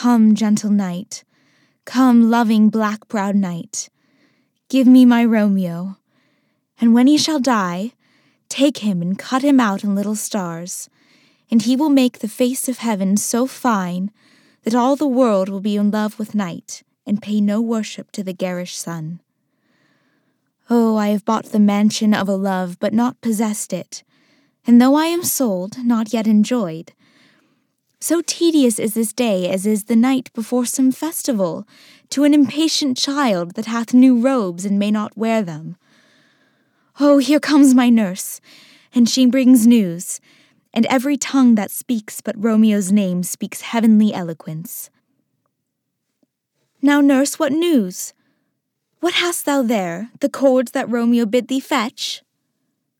Come, gentle knight, come, loving black-browed knight, give me my Romeo, and when he shall die, take him and cut him out in little stars, and he will make the face of heaven so fine that all the world will be in love with night and pay no worship to the garish sun. Oh, I have bought the mansion of a love, but not possessed it, and though I am sold, not yet enjoyed. So tedious is this day as is the night before some festival to an impatient child that hath new robes and may not wear them. Oh, here comes my nurse, and she brings news, and every tongue that speaks but Romeo's name speaks heavenly eloquence. Now, nurse, what news? What hast thou there, the cords that Romeo bid thee fetch?